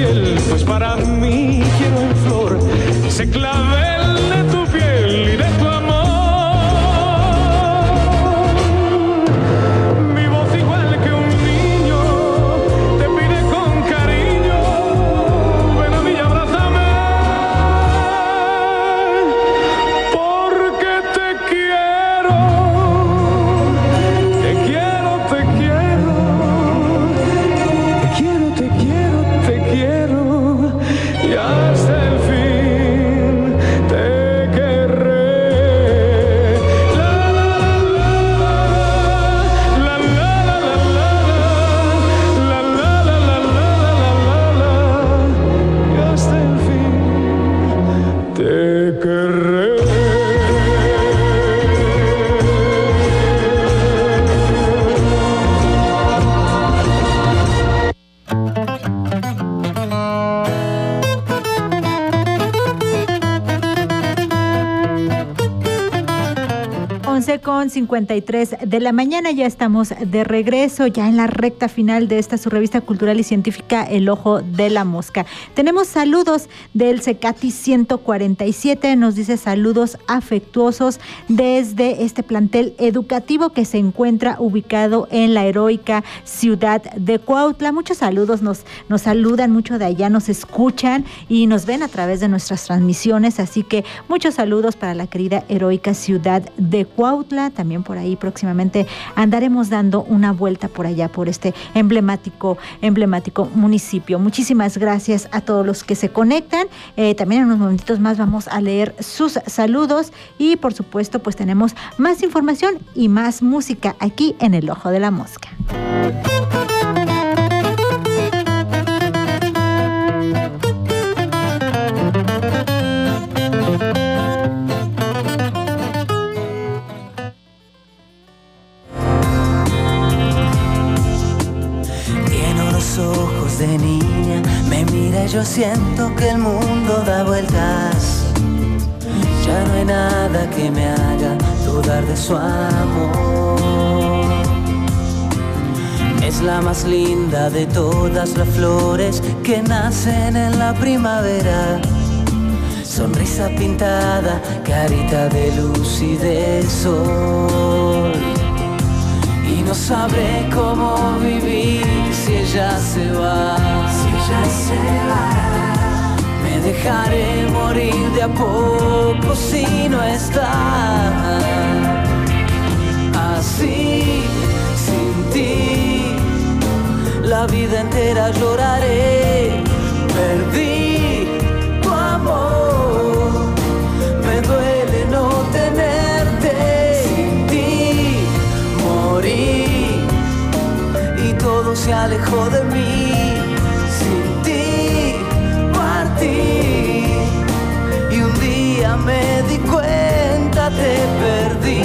piel, pues para mí quiero en flor ese clavel de tu piel y de tu amor. Mi voz igual que un niño te pide con cariño, ven a mí y abrázame, porque te quiero, te quiero, te quiero, te quiero, te quiero, te quiero, y hasta el fin te querré. La la la la la la la la la la, y hasta el fin te querré. Con 53 de la mañana, ya estamos de regreso, ya en la recta final de esta su revista cultural y científica El Ojo de la Mosca. Tenemos saludos del Cecati 147, nos dice saludos afectuosos desde este plantel educativo que se encuentra ubicado en la heroica ciudad de Cuautla. Muchos saludos, nos saludan mucho de allá, nos escuchan y nos ven a través de nuestras transmisiones, así que muchos saludos para la querida heroica ciudad de Cuautla. También por ahí próximamente andaremos dando una vuelta por allá, por este emblemático municipio. Muchísimas gracias a todos los que se conectan. También en unos momentitos más vamos a leer sus saludos y por supuesto pues tenemos más información y más música aquí en El Ojo de la Mosca. Ojos de niña, me mira y yo siento que el mundo da vueltas. Ya no hay nada que me haga dudar de su amor. Es la más linda de todas las flores que nacen en la primavera. Sonrisa pintada, carita de luz y de sol. Y no sabré cómo vivir si ella se va. Si ella se va, me dejaré morir de a poco si no está. Así, sin ti, la vida entera lloraré. Perdí tu amor, me duele no tenerte. Sin ti morí y todo se alejó de mí. Sin ti partí y un día me di cuenta te perdí.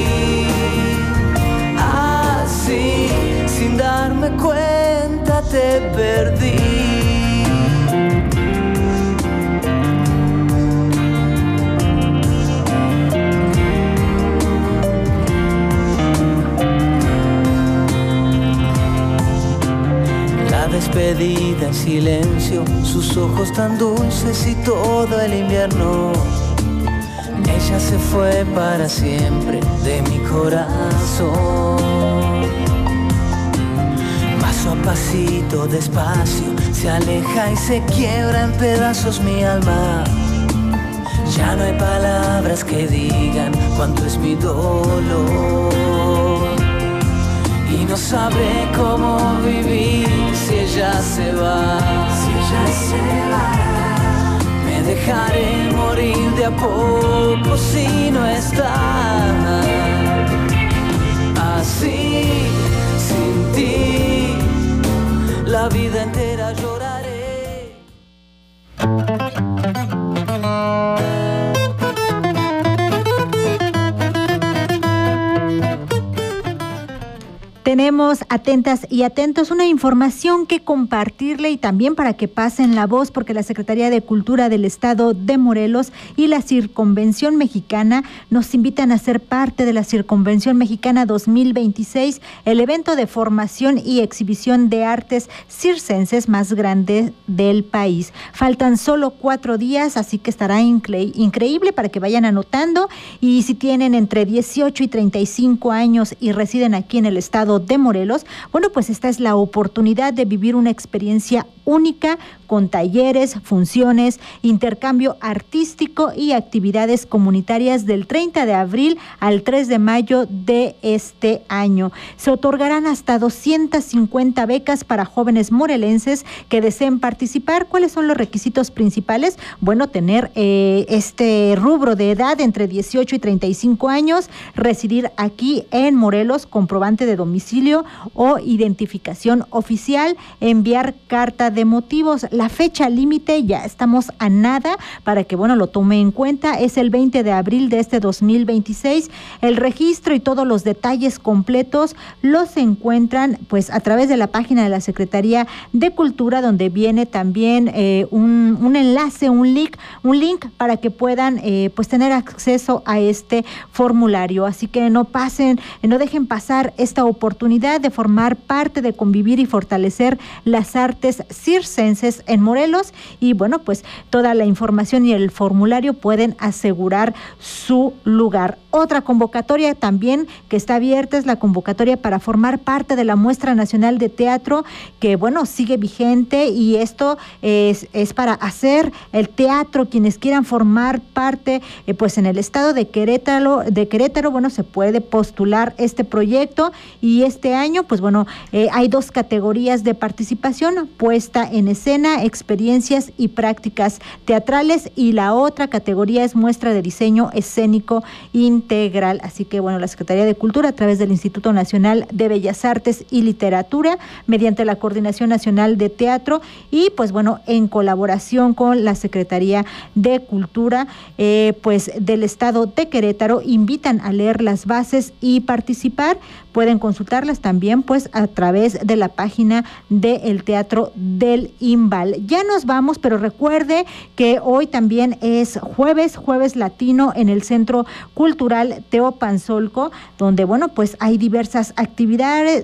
Así, sin darme cuenta te perdí. Despedida en silencio, sus ojos tan dulces y todo el invierno. Ella se fue para siempre de mi corazón. Paso a pasito, despacio, se aleja y se quiebra en pedazos mi alma. Ya no hay palabras que digan cuánto es mi dolor. Y no sabré cómo vivir si ella se va. Si ella se va, me dejaré morir de a poco si no está. Así, sin ti, la vida entera lloraré. tenemos atentas y atentos una información que compartirle y también para que pasen la voz, porque la Secretaría de Cultura del Estado de Morelos y la Circunvención Mexicana nos invitan a ser parte de la Circunvención Mexicana 2026, el evento de formación y exhibición de artes circenses más grande del país. Faltan solo 4 días, así que estará increíble para que vayan anotando, y si tienen entre 18 y 35 años y residen aquí en el estado de Morelos, bueno, pues esta es la oportunidad de vivir una experiencia única con talleres, funciones, intercambio artístico y actividades comunitarias del 30 de abril al 3 de mayo de este año. Se otorgarán hasta 250 becas para jóvenes morelenses que deseen participar. ¿Cuáles son los requisitos principales? Bueno, tener este rubro de edad entre 18 y 35 años, residir aquí en Morelos, comprobante de domicilio o identificación oficial, enviar carta de motivos. La fecha límite, ya estamos a nada para que, bueno, lo tome en cuenta, es el 20 de abril de este 2026. El registro y todos los detalles completos los encuentran pues a través de la página de la Secretaría de Cultura, donde viene también un enlace, un link para que puedan pues tener acceso a este formulario. Así que no dejen pasar esta oportunidad de formar parte, de convivir y fortalecer las artes circenses en Morelos. Y bueno, pues toda la información y el formulario pueden asegurar su lugar. Otra convocatoria también que está abierta es la convocatoria para formar parte de la Muestra Nacional de Teatro, que bueno, sigue vigente, y esto es para hacer el teatro. Quienes quieran formar parte pues en el estado de Querétaro, bueno, se puede postular este proyecto, y este año pues bueno, hay 2 categorías de participación: puesta en escena, experiencias y prácticas teatrales, y la otra categoría es muestra de diseño escénico integral. Así que bueno, la Secretaría de Cultura, a través del Instituto Nacional de Bellas Artes y Literatura, mediante la Coordinación Nacional de Teatro y pues bueno, en colaboración con la Secretaría de Cultura pues del estado de Querétaro, invitan a leer las bases y participar. Pueden consultarlas también pues a través de la página del Teatro del Imbal. Ya nos vamos, pero recuerde que hoy también es jueves latino en el Centro Cultural Teopanzolco, donde bueno, pues hay diversas actividades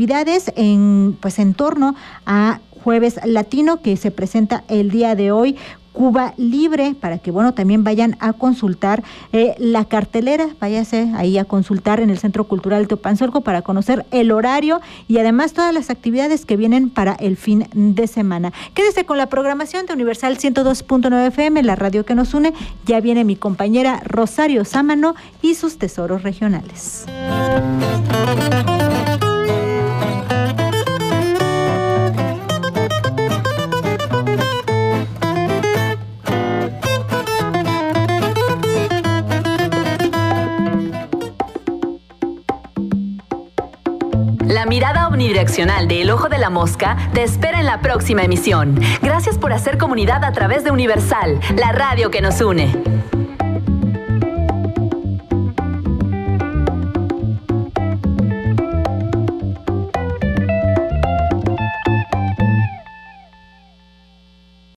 en torno a Jueves Latino, que se presenta el día de hoy. Cuba Libre, para que bueno, también vayan a consultar la cartelera, váyase ahí a consultar en el Centro Cultural Teopanzolco para conocer el horario y además todas las actividades que vienen para el fin de semana. Quédese con la programación de Universal 102.9 FM, la radio que nos une. Ya viene mi compañera Rosario Sámano y sus tesoros regionales. La mirada omnidireccional de El Ojo de la Mosca te espera en la próxima emisión. Gracias por hacer comunidad a través de Universal, la radio que nos une.